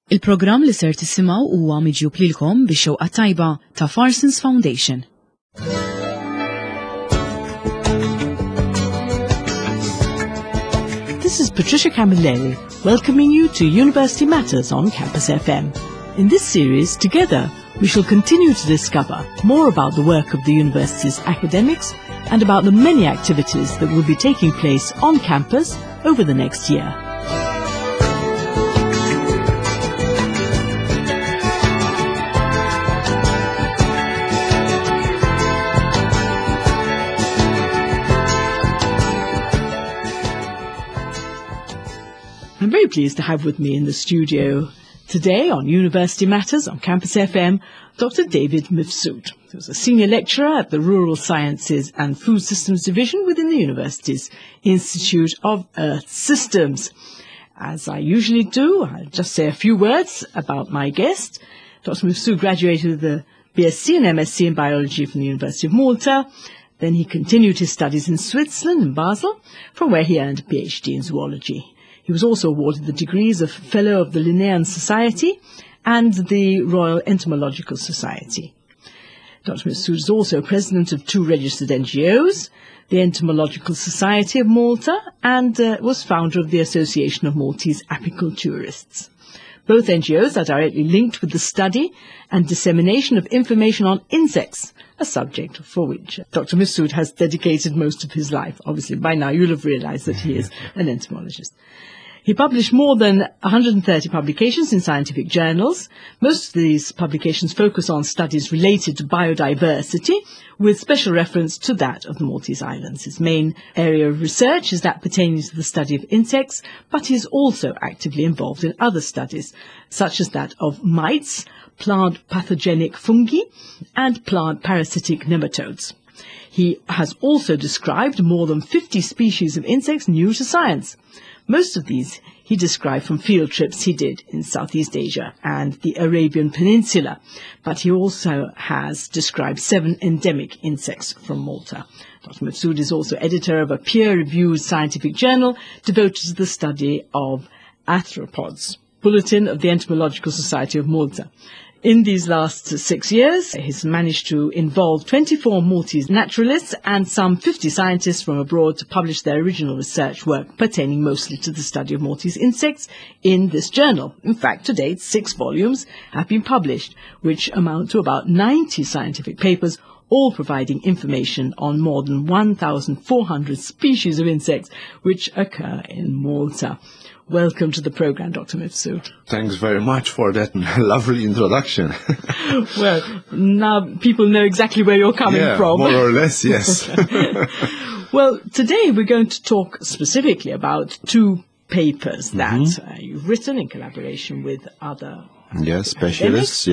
Il-programm li ser tisimgħu huwa miġjub lilkom bix-xewqa tajba ta' Farsons Foundation. This is Patricia Camilleri, welcoming you to University Matters on Campus FM. In this series, together, we shall continue to discover more about the work of the university's academics and about the many activities that will be taking place on campus over the next year. I'm very pleased to have with me in the studio today on University Matters on Campus FM, Dr. David Mifsud, who's a senior lecturer at the Rural Sciences and Food Systems Division within the university's Institute of Earth Systems. As I usually do, I'll just say a few words about my guest. Dr. Mifsud graduated with a BSc and MSc in biology from the University of Malta. Then he continued his studies in Switzerland, in Basel, from where he earned a PhD in zoology. He was also awarded the degrees of Fellow of the Linnean Society and the Royal Entomological Society. Dr. Mifsud is also president of two registered NGOs, the Entomological Society of Malta, and was founder of the Association of Maltese Apiculturists. Both NGOs are directly linked with the study and dissemination of information on insects, a subject for which Dr. Mifsud has dedicated most of his life. Obviously, by now you'll have realized that he is an entomologist. He published more than 130 publications in scientific journals. Most of these publications focus on studies related to biodiversity, with special reference to that of the Maltese Islands. His main area of research is that pertaining to the study of insects, but he is also actively involved in other studies, such as that of mites, plant pathogenic fungi, and plant parasitic nematodes. He has also described more than 50 species of insects new to science. Most of these he described from field trips he did in Southeast Asia and the Arabian Peninsula, but he also has described 7 endemic insects from Malta. Dr. Mifsud is also editor of a peer-reviewed scientific journal devoted to the study of arthropods, Bulletin of the Entomological Society of Malta. In these last 6 years, he's managed to involve 24 Maltese naturalists and some 50 scientists from abroad to publish their original research work pertaining mostly to the study of Maltese insects in this journal. In fact, to date, 6 volumes have been published, which amount to about 90 scientific papers, all providing information on more than 1,400 species of insects which occur in Malta. Welcome to the program, Dr. Mifsud. Thanks very much for that lovely introduction. Well, now people know exactly where you're coming from. More or less, yes. Well, today we're going to talk specifically about 2 papers that you've written in collaboration with other specialists.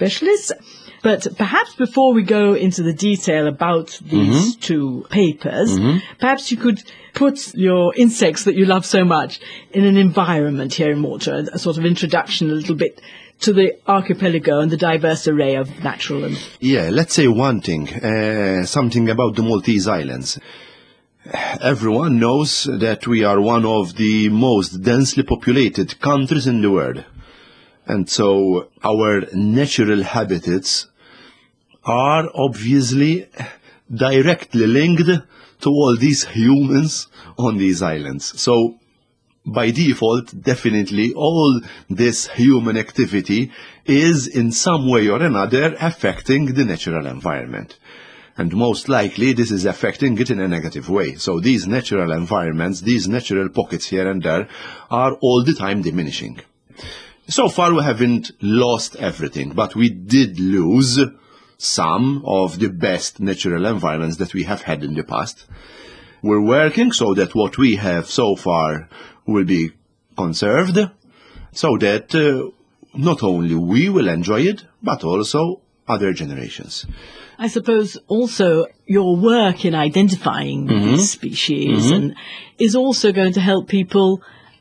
But perhaps before we go into the detail about these 2 papers, perhaps you could put your insects that you love so much in an environment here in Malta, a sort of introduction a little bit to the archipelago and the diverse array of natural and... Yeah, let's say one thing, something about the Maltese Islands. Everyone knows that we are one of the most densely populated countries in the world. And so our natural habitats are obviously directly linked to all these humans on these islands. So by default, definitely all this human activity is in some way or another affecting the natural environment. And most likely this is affecting it in a negative way. So these natural environments, these natural pockets here and there are all the time diminishing. So far we haven't lost everything, but we did lose some of the best natural environments that we have had in the past. We're working so that what we have so far will be conserved, so that not only we will enjoy it, but also other generations. I suppose also your work in identifying these species and is also going to help people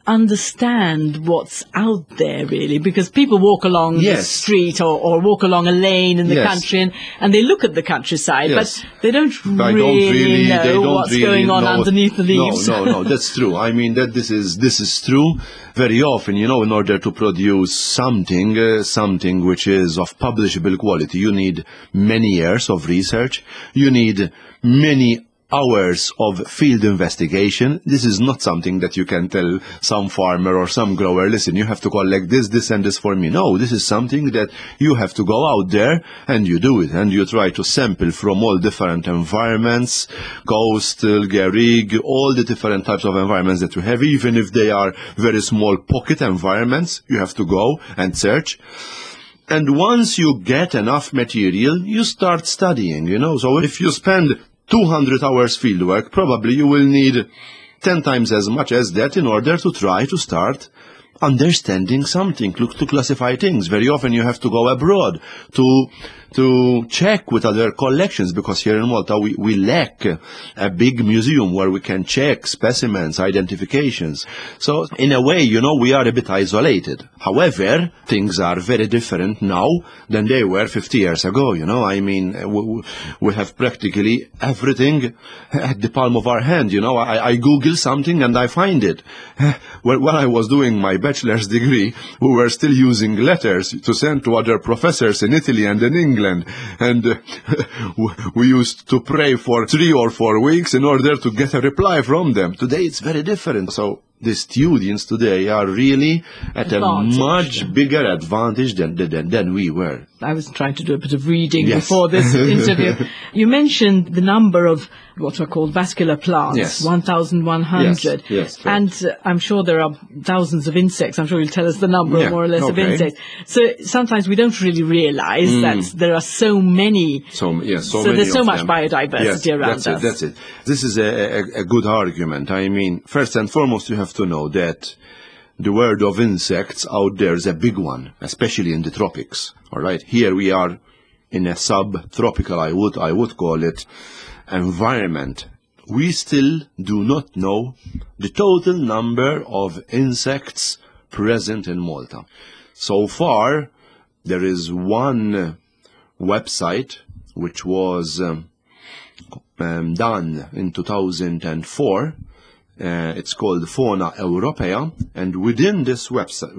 understand what's out there, really, because people walk along the street or walk along a lane in the country and they look at the countryside, but they don't really know what's going on underneath the leaves. No, that's true. I mean, that this is true. Very often, in order to produce something which is of publishable quality, you need many years of research. You need many hours of field investigation. This is not something that you can tell some farmer or some grower, listen, you have to collect this and this for me. No, this is something that you have to go out there and you do it, and you try to sample from all different environments, coastal, garrigue, all the different types of environments that you have, even if they are very small pocket environments, you have to go and search. And once you get enough material, you start studying, So if you spend 200 hours fieldwork, probably you will need 10 times as much as that in order to try to start understanding something, to classify things. Very often you have to go abroad to check with other collections, because here in Malta we lack a big museum where we can check specimens, identifications. So in a way, we are a bit isolated. However, things are very different now than they were 50 years ago, I mean, we have practically everything at the palm of our hand, I Google something and I find it. When I was doing my bachelor's degree, we were still using letters to send to other professors in Italy and in England, and we used to pray for 3 or 4 weeks in order to get a reply from them. Today it's very different. So the students today are really at a much bigger advantage than we were. I was trying to do a bit of reading before this interview. You mentioned the number of what are called vascular plants, 1,100. Yes, and I'm sure there are thousands of insects. I'm sure you'll tell us the number more or less of insects. So sometimes we don't really realize that there are so many. So there's so much biodiversity around us. That's it. This is a good argument. I mean, first and foremost, you have to know that the world of insects out there is a big one, especially in the tropics. All right, here we are in a subtropical, I would call it, environment. We still do not know the total number of insects present in Malta. So far, there is one website which was done in 2004. It's called Fauna Europea, and within this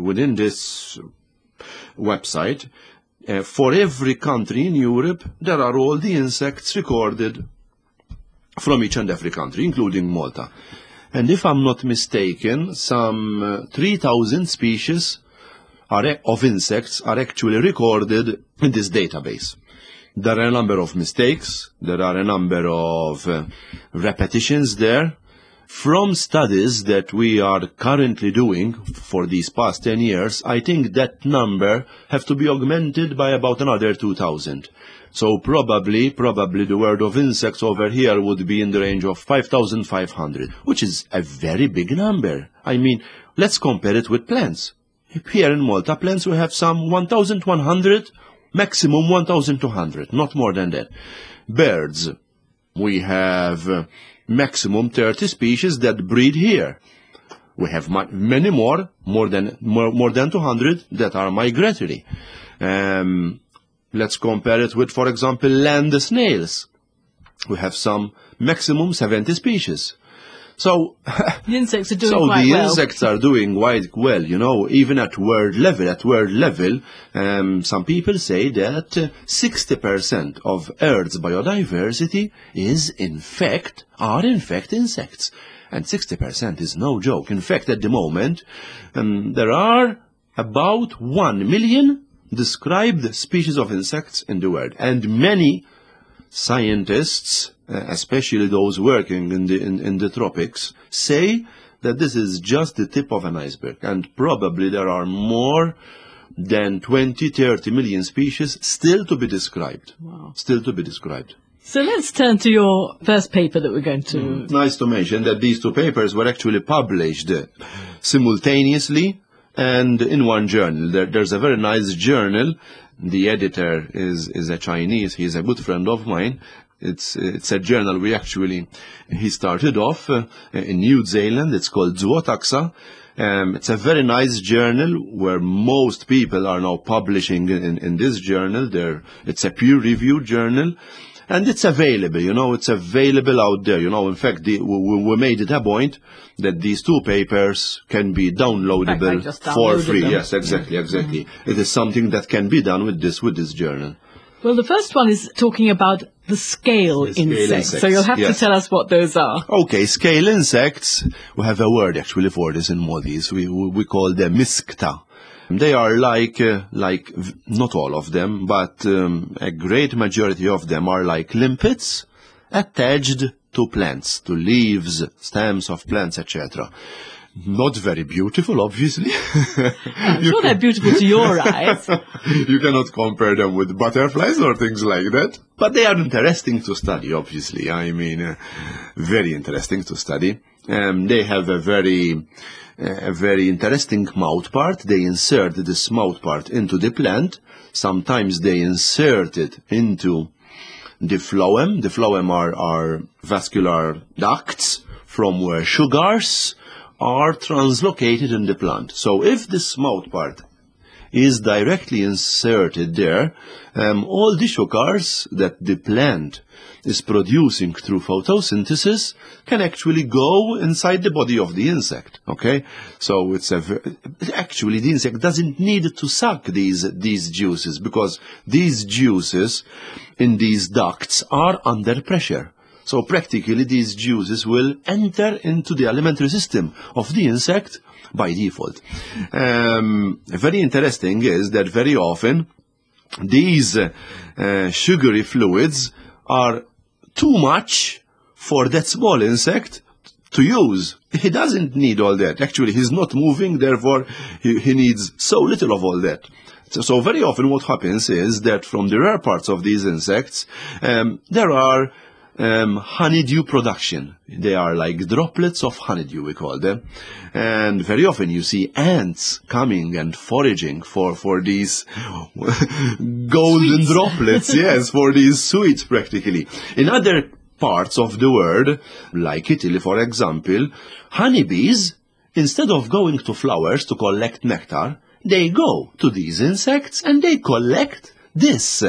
website, for every country in Europe, there are all the insects recorded from each and every country, including Malta. And if I'm not mistaken, some 3,000 species of insects are actually recorded in this database. There are a number of mistakes, there are a number of repetitions there. From studies that we are currently doing for these past 10 years, I think that number have to be augmented by about another 2,000. So probably the world of insects over here would be in the range of 5,500, which is a very big number. I mean, let's compare it with plants. Here in Malta, plants we have some 1,100, maximum 1,200, not more than that. Birds, we have maximum 30 species that breed here. We have many more than 200 that are migratory. Let's compare it with, for example, land snails. We have some maximum 70 species. So the insects are doing quite well. So the insects are doing quite well, even at world level. Some people say that 60% of Earth's biodiversity are in fact insects. And 60% is no joke. In fact, at the moment, there are about 1 million described species of insects in the world. And many scientists, especially those working in the tropics, say that this is just the tip of an iceberg, and probably there are more than 20-30 million species still to be described. Wow. Still to be described. So let's turn to your first paper that we're going to... Nice to mention that these two papers were actually published simultaneously and in one journal. There's a very nice journal. The editor is a Chinese. He's a good friend of mine. It's a journal he started off in New Zealand. It's called Zootaxa. It's a very nice journal where most people are now publishing in this journal. It's a peer-reviewed journal, and it's available, it's available out there. In fact, we made it a point that these two papers can be downloadable for free. Them. Yes, exactly. It is something that can be done with this journal. Well, the first one is talking about the scale insects. So you'll have to tell us what those are. Okay, scale insects. We have a word actually for this in Maltese. We call them miskta. They are like not all of them, but a great majority of them are like limpets attached to plants, to leaves, stems of plants, etc. Not very beautiful, obviously. I'm sure they're beautiful to your eyes. You cannot compare them with butterflies or things like that. But they are interesting to study, obviously. I mean, very interesting to study. They have a very interesting mouth part. They insert this mouth part into the plant. Sometimes they insert it into the phloem. The phloem are vascular ducts from where sugars are translocated in the plant. So if this mouth part is directly inserted there, all the sugars that the plant is producing through photosynthesis can actually go inside the body of the insect. Okay, so actually the insect doesn't need to suck these juices, because these juices in these ducts are under pressure. So practically these juices will enter into the alimentary system of the insect by default. Very interesting is that very often these sugary fluids are too much for that small insect to use. He doesn't need all that. Actually, he's not moving, therefore he needs so little of all that. So very often what happens is that from the rare parts of these insects, there are honeydew production. They are like droplets of honeydew, we call them. And very often you see ants coming and foraging for these golden droplets, yes, for these sweets practically. In other parts of the world, like Italy for example, honeybees, instead of going to flowers to collect nectar, they go to these insects and they collect this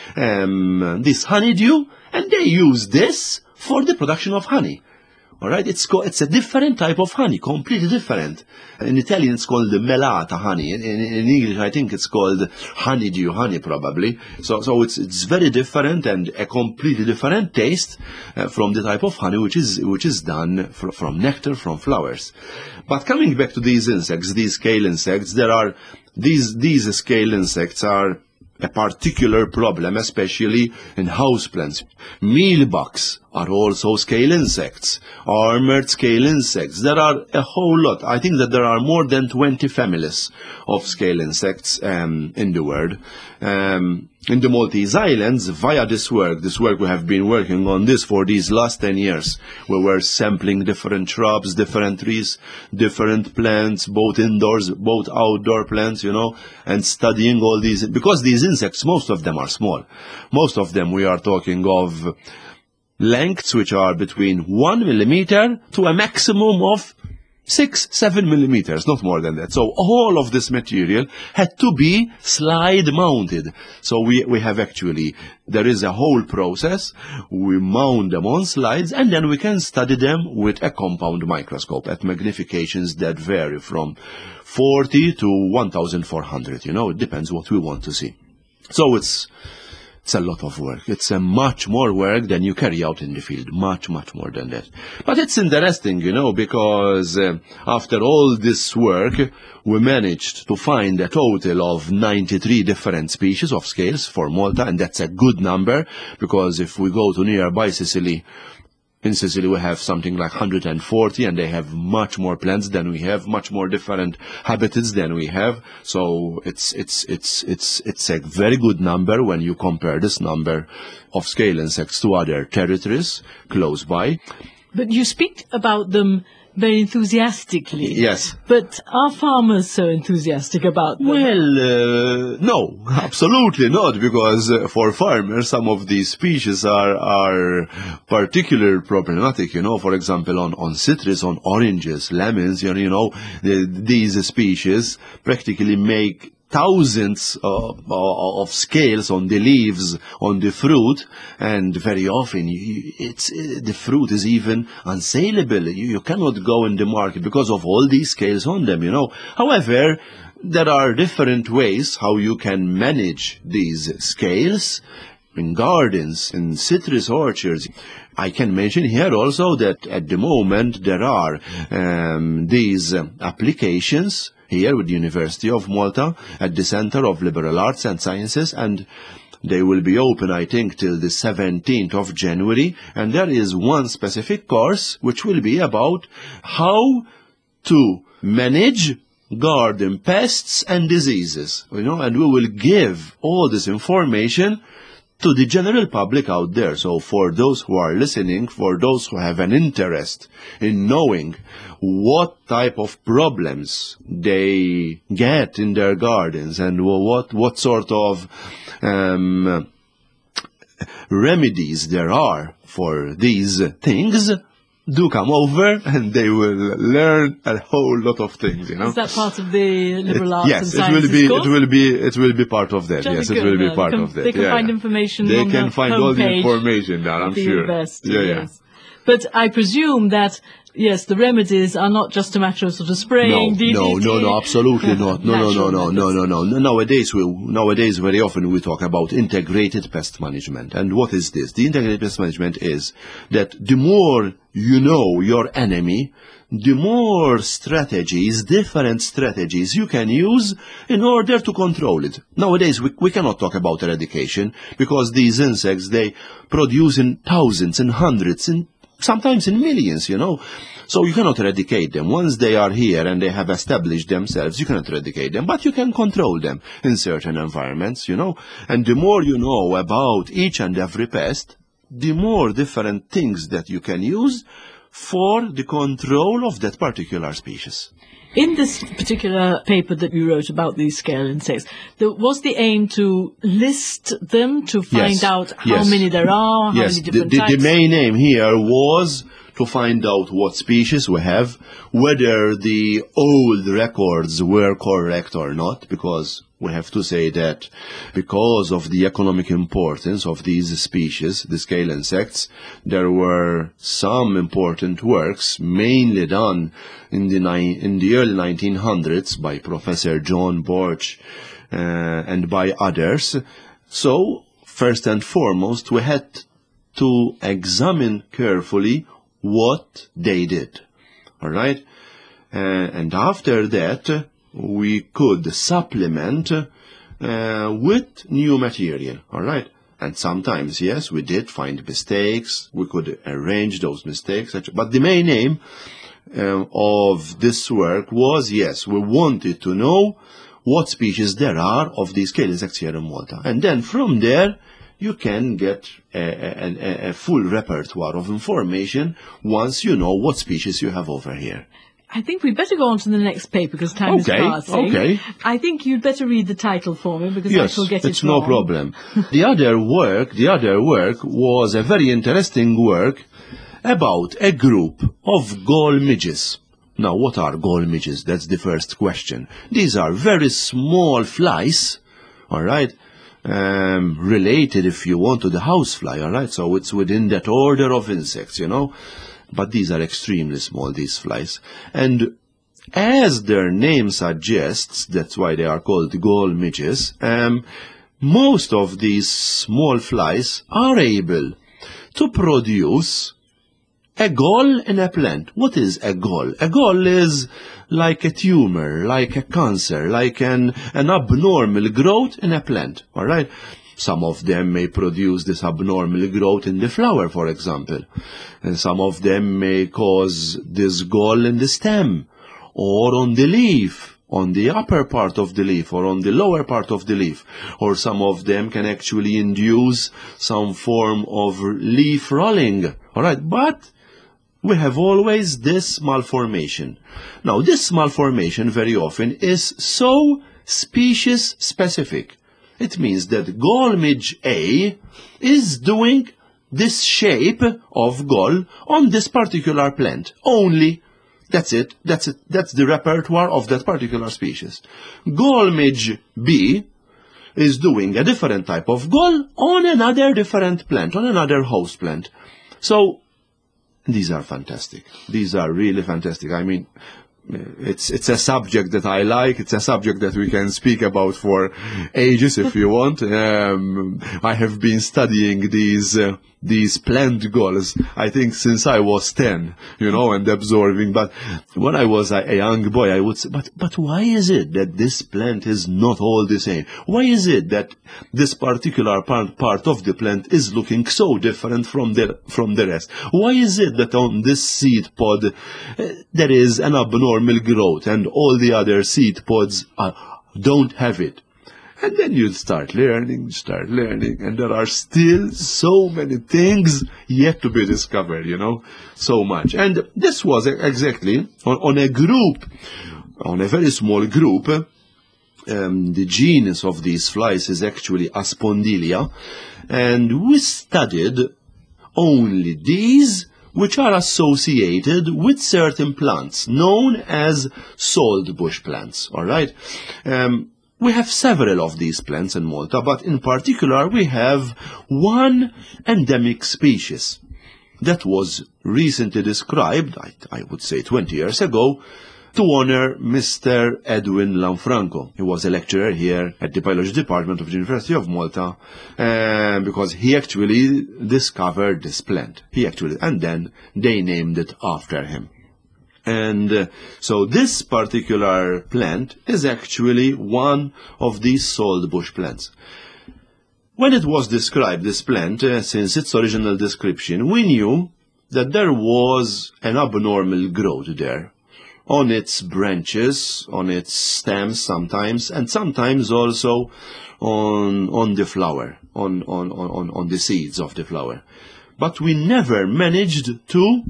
honeydew, and they use this for the production of honey. All right, it's a different type of honey, completely different. In Italian, it's called the melata honey. In English, I think it's called honeydew honey, probably. So it's very different and a completely different taste from the type of honey which is done from nectar from flowers. But coming back to these insects, these scale insects, these scale insects are a particular problem, especially in houseplants. Mealbugs are also scale insects, armored scale insects. There are a whole lot. I think that there are more than 20 families of scale insects in the world. In the Maltese Islands, via this work we have been working on this for these last 10 years. We were sampling different shrubs, different trees, different plants, both indoors, both outdoor plants, and studying all these, because these insects, most of them are small. Most of them we are talking of lengths which are between 1 millimeter to a maximum of 6-7 millimeters, not more than that. So all of this material had to be slide mounted. So we have actually, there is a whole process. We mount them on slides and then we can study them with a compound microscope at magnifications that vary from 40 to 1400. It depends what we want to see. So it's a lot of work. It's a much more work than you carry out in the field. Much, much more than that. But it's interesting, because after all this work, we managed to find a total of 93 different species of scales for Malta, and that's a good number, because if we go to nearby Sicily, in Sicily we have something like 140, and they have much more plants than we have, much more different habitats than we have. So it's a very good number when you compare this number of scale insects to other territories close by. But you speak about them very enthusiastically. Yes. But are farmers so enthusiastic about them? Well, no, absolutely not, because for farmers, some of these species are particularly problematic, for example, on citrus, on oranges, lemons, these species practically make thousands of scales on the leaves, on the fruit, and very often the fruit is even unsaleable. You cannot go in the market because of all these scales on them, However, there are different ways how you can manage these scales in gardens, in citrus orchards. I can mention here also that at the moment there are these applications here with the University of Malta at the Center of Liberal Arts and Sciences, and they will be open, I think, till the 17th of January, and there is one specific course which will be about how to manage garden pests and diseases, and we will give all this information to the general public out there. So for those who are listening, for those who have an interest in knowing what type of problems they get in their gardens and what sort of remedies there are for these things, do come over and they will learn a whole lot of things, Is that part of the liberal arts and sciences course? It will be part of that. Yes, it will be part of that. They can find information they on can the find homepage all the information there, I'm the sure. University, Yeah. yes. But I presume that, yes, the remedies are not just a matter of sort of spraying DDT. No, absolutely not. No. Natural Nowadays, very often we talk about integrated pest management. And what is this? The integrated pest management is that the more you know your enemy, the more different strategies you can use in order to control it. Nowadays, we cannot talk about eradication because these insects, they produce in thousands, in hundreds, sometimes in millions, So you cannot eradicate them. Once they are here and they have established themselves, you cannot eradicate them, but you can control them in certain environments, And the more you know about each and every pest, the more different things that you can use for the control of that particular species. In this particular paper that you wrote about these scale insects, was the aim to list them, to find out how many there are, how many different types? The main aim here was to find out what species we have, whether the old records were correct or not, because we have to say that because of the economic importance of these species, the scale insects, there were some important works, mainly done in the early 1900s by Professor John Borch and by others. So, first and foremost, we had to examine carefully what they did. All right? And after that, we could supplement with new material, all right? And sometimes, yes, we did find mistakes. We could arrange those mistakes. But the main aim of this work was, yes, we wanted to know what species there are of these scale insects here in Malta. And then from there, you can get a full repertoire of information once you know what species you have over here. I think we'd better go on to the next paper because time is passing. Okay. I think you'd better read the title for me because I shall get it wrong. Yes, it's no problem. The other work was a very interesting work about a group of gall midges. Now, what are gall midges? That's the first question. These are very small flies, all right, related, if you want, to the housefly, all right? So it's within that order of insects, But these are extremely small, these flies. And as their name suggests, that's why they are called gall midges, most of these small flies are able to produce a gall in a plant. What is a gall? A gall is like a tumor, like a cancer, like an abnormal growth in a plant, all right? Some of them may produce this abnormal growth in the flower, for example. And some of them may cause this gall in the stem, or on the leaf, on the upper part of the leaf, or on the lower part of the leaf. Or some of them can actually induce some form of leaf rolling. All right, but we have always this malformation. Now, this malformation very often is so species specific. It means that gall midge A is doing this shape of gall on this particular plant only. That's it. That's the repertoire of that particular species. Gall midge B is doing a different type of gall on another different plant, on another host plant. So these are fantastic. These are really fantastic. I mean, it's a subject that I like. It's a subject that we can speak about for ages if you want. I have been studying these plant galls, I think, since I was 10, and absorbing. But when I was a young boy, I would say, but why is it that this plant is not all the same? Why is it that this particular part of the plant is looking so different from the rest? Why is it that on this seed pod there is an abnormal growth and all the other seed pods don't have it? And then you start learning, and there are still so many things yet to be discovered, so much. And this was exactly on a group, on a very small group. The genus of these flies is actually Aspondylia, and we studied only these which are associated with certain plants known as saltbush plants, all right? We have several of these plants in Malta, but in particular we have one endemic species that was recently described, I would say 20 years ago, to honor Mr. Edwin Lanfranco. He was a lecturer here at the Biology Department of the University of Malta, because he actually discovered this plant. And then they named it after him. And so this particular plant is actually one of these saltbush plants. When it was described, this plant, since its original description, we knew that there was an abnormal growth there, on its branches, on its stems sometimes, and sometimes also on the flower, on the seeds of the flower. But we never managed to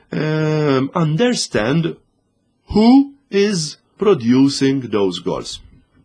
understand who is producing those galls.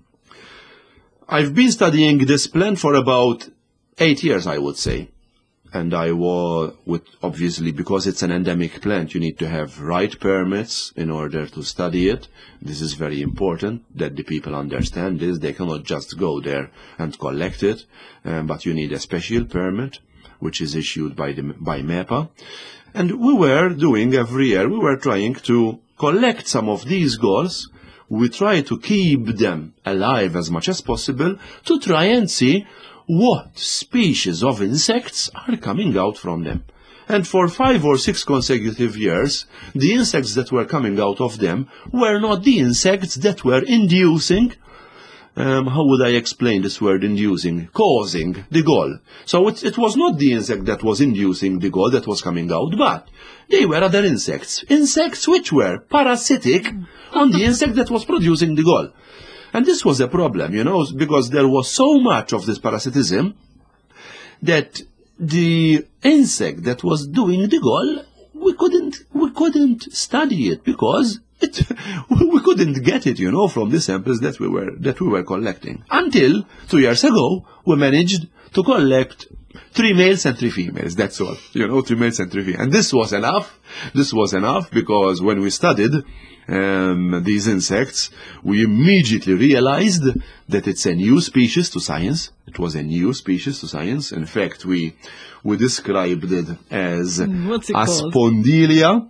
I've been studying this plant for about 8 years, I would say. And obviously, because it's an endemic plant, you need to have right permits in order to study it. This is very important that the people understand this. They cannot just go there and collect it, but you need a special permit, which is issued by MEPA. And we were doing every year, we were trying to collect some of these galls. We try to keep them alive as much as possible to try and see what species of insects are coming out from them. And for 5 or 6 consecutive years, the insects that were coming out of them were not the insects that were inducing, how would I explain this word inducing? Causing the gall. So it was not the insect that was inducing the gall that was coming out, but they were other insects. Insects which were parasitic on the insect that was producing the gall. And this was a problem, because there was so much of this parasitism that the insect that was doing the gall, we couldn't study it because we couldn't get it, from the samples that we were collecting. Until 2 years ago, we managed to collect 3 males and 3 females. That's all, 3 males and 3 females. And this was enough. This was enough because when we studied these insects, we immediately realized that it's a new species to science. It was a new species to science. In fact, we described it as Aspondylia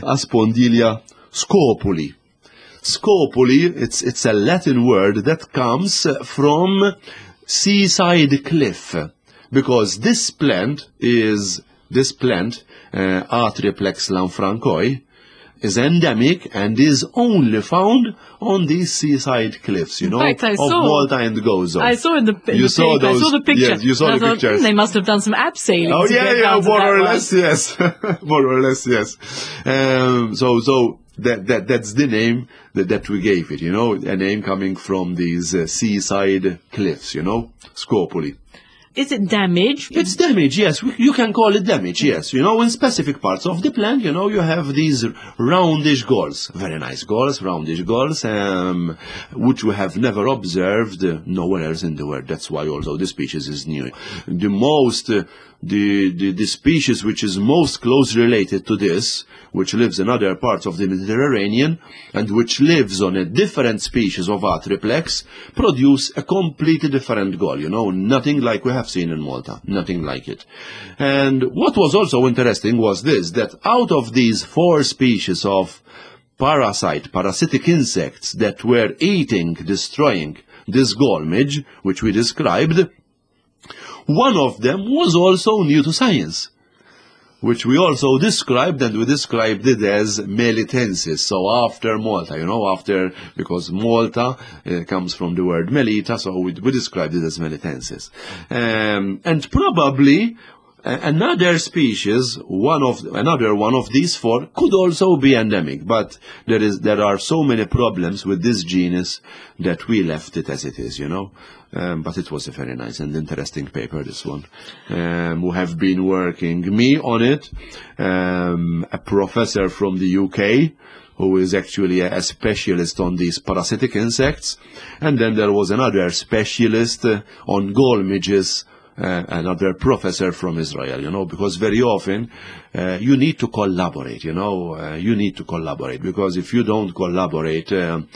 scopuli. Scopuli, it's a Latin word that comes from seaside cliff, because this plant, Atriplex lanfrancoi, is endemic and is only found on these seaside cliffs, of Malta and Gozo. I saw in the paper. I saw the picture. Yes, you saw the pictures. They must have done some abseiling. Oh, yeah, more or less, yes. More or less, yes. So that's the name that we gave it, a name coming from these seaside cliffs, Scopuli. is it damage? It's damage, yes. You can call it damage, yes. You know, in specific parts of the plant, you know, you have these roundish galls. Very nice galls, roundish galls, which we have never observed nowhere else in the world. That's why also the species is new. The species which is most closely related to this, which lives in other parts of the Mediterranean, and which lives on a different species of Atriplex, produce a completely different gall, you know, nothing like we have seen in Malta, nothing like it. And what was also interesting was this, that out of these 4 species of parasitic insects that were eating, destroying this gall midge, which we described, one of them was also new to science, which we also described, and we described it as melitensis. So after Malta, you know, because Malta comes from the word melita, so we described it as melitensis. And probably another species, another one of these 4 could also be endemic, but there are so many problems with this genus that we left it as it is, you know. But it was a very nice and interesting paper, this one. We have been working, me on it, a professor from the UK, who is actually a specialist on these parasitic insects, and then there was another specialist on gall midges, another professor from Israel, you know, because very often you need to collaborate, you know, because if you don't collaborate,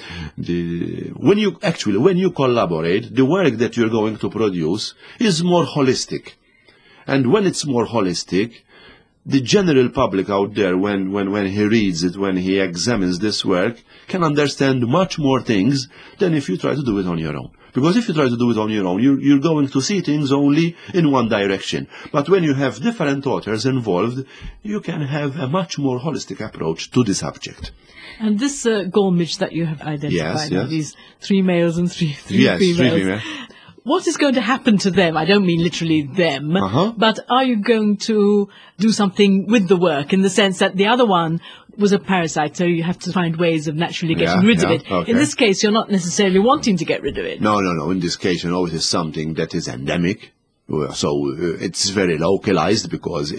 when you collaborate, the work that you're going to produce is more holistic. And when it's more holistic, the general public out there, when he reads it, when he examines this work, can understand much more things than if you try to do it on your own. Because if you try to do it on your own, you're going to see things only in one direction. But when you have different authors involved, you can have a much more holistic approach to the subject. And this gall midge that you have identified, yes. these 3 males and 3 females. 3 females. What is going to happen to them? I don't mean literally them, but are you going to do something with the work in the sense that the other one was a parasite, so you have to find ways of naturally getting rid of it. Okay. In this case, you're not necessarily wanting to get rid of it. No. In this case, you know, it is something that is endemic. So it's very localized because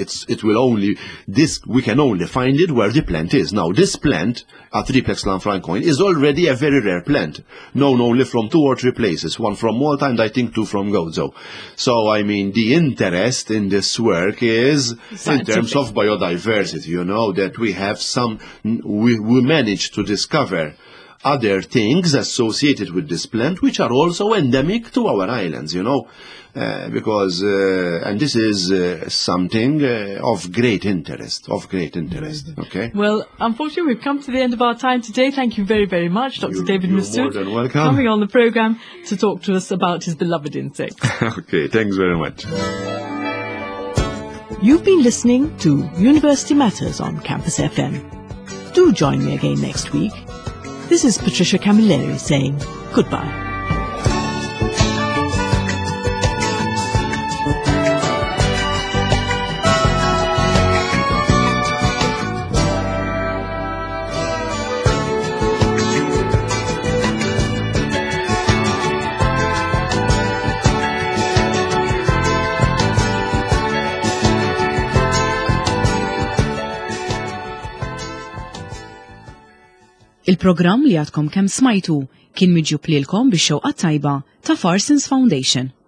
we can only find it where the plant is. Now this plant, Atriplex lanfrancoin, is already a very rare plant, known only from 2 or 3 places, one from Malta and I think 2 from Gozo. So I mean the interest in this work is in terms of biodiversity, you know, that we have we managed to discover other things associated with this plant which are also endemic to our islands, you know. Because and this is something of great interest, okay? Well, unfortunately, we've come to the end of our time today. Thank you very, very much, Dr. David Mifsud, more than welcome, coming on the program to talk to us about his beloved insects. Okay, thanks very much. You've been listening to University Matters on Campus FM. Do join me again next week. This is Patricia Camilleri saying goodbye. Il-programm li għadkom kemm smajtu kien miġjub lilkom bix-xewqa tajba ta' Farsons Foundation.